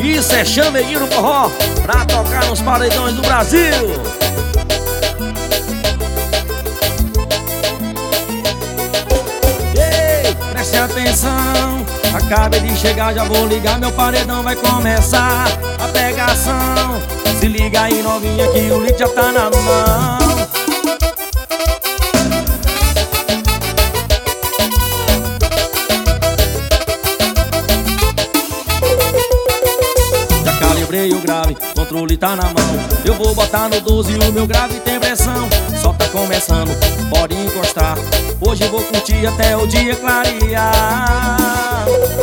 Isso é chameguinho no forró pra tocar nos paredões do Brasil. Ei, preste atenção, acabei de chegar, já vou ligar, meu paredão vai começar a pegação. Se liga aí novinha que o link já tá na mão. Calibrei o grave, controle tá na mão. Eu vou botar no 12 e o meu grave tem pressão. Só tá começando, pode encostar. Hoje eu vou curtir até o dia clarear.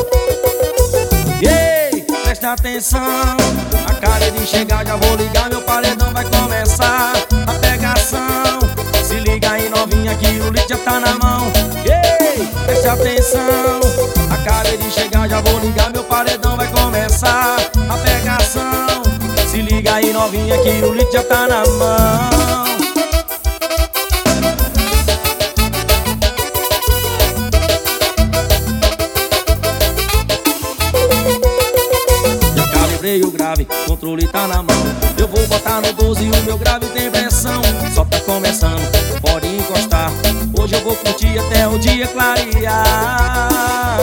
Ei, presta atenção, acabei de chegar, já vou ligar, meu paredão vai começar a pegação. Se liga aí novinha que o link já tá na mão. Ei, presta atenção, acabei de chegar, já vou ligar, meu paredão vai começar a pegação. Se liga aí novinha que o link já tá na mão. Já calibrei o grave, controle tá na mão. Eu vou botar no 12 e o meu grave tem pressão. Só tá começando, pode encostar. Hoje eu vou curtir até o dia clarear.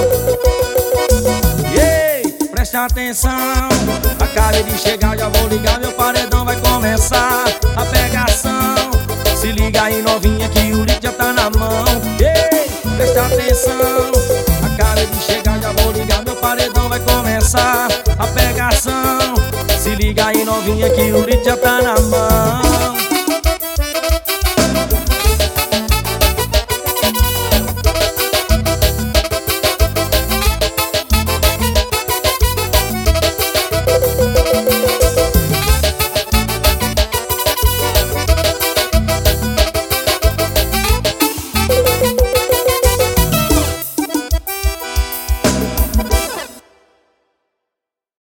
Presta atenção, acabei de chegar, já vou ligar, meu paredão vai começar a pegação. Se liga aí novinha que o link já tá na mão. Ei, presta atenção, acabei de chegar, já vou ligar, meu paredão vai começar a pegação. Se liga aí novinha que o link já tá na mão.